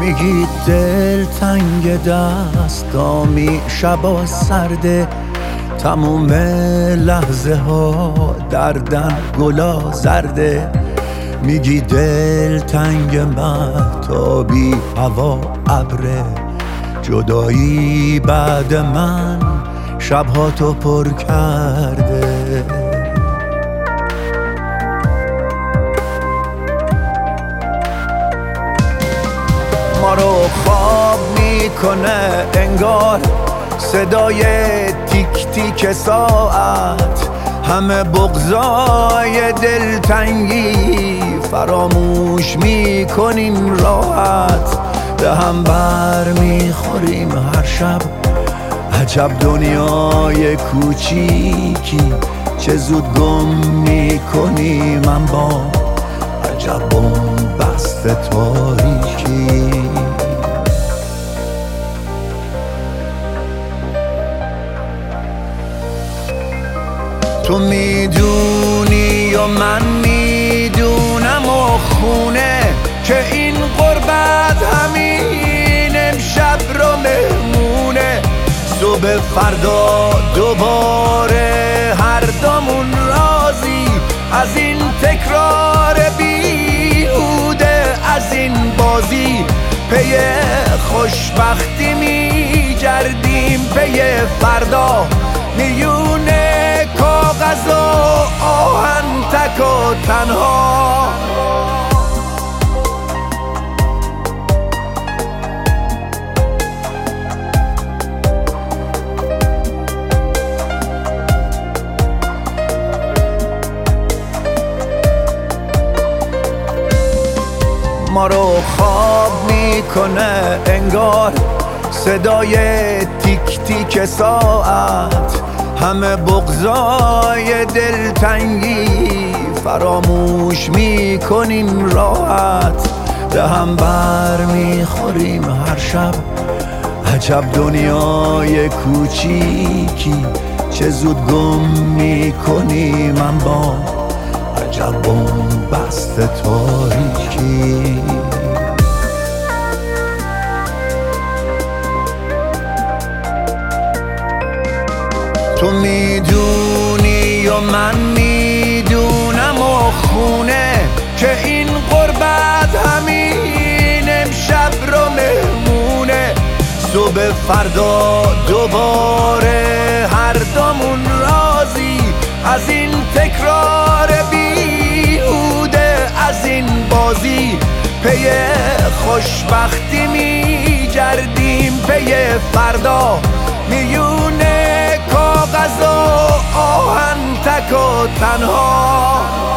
میگی دل تنگ دستامی، شبا سرده تموم لحظه ها دردن گلا زرده. میگی دل تنگ مهتابی هوا ابره، جدایی بعد من شبها تو پر کرده. ما رو خواب میکنه انگار صدای تیک تیک ساعت، همه بغضای دلتنگی فراموش میکنیم راحت. به هم بر میخوریم هر شب، عجب دنیای کوچیکی، چه زود گم میکنیم اما عجب بن‌بست تاریکی. تو میدونی و من میدونم و خونه که این غربت همین امشب رو مهمونه. صبح فردا دوباره هر دومون راضی از این تکرار بیهوده، از این بازی پی خوشبختی میگردیم، پی فردا میونه کاغذ و آهن تک و تنها. ما رو خواب میکنه انگار صدای تیک تیک ساعت، همه بغضای دلتنگی فراموش میکنیم راحت. به هم بر میخوریم هر شب، عجب دنیای کوچیکی، چه زود گم میکنیم اما عجب بن‌بست تاریکی. تو میدونی و من میدونم و خونه که این غربت همین امشب رو مهمونه. صبح فردا دوباره هر دومون راضی از این تکرار بیهوده، از این بازی پی خوشبختی میگردیم، پی فردا میونه کاغذ و آهن تک و تنها.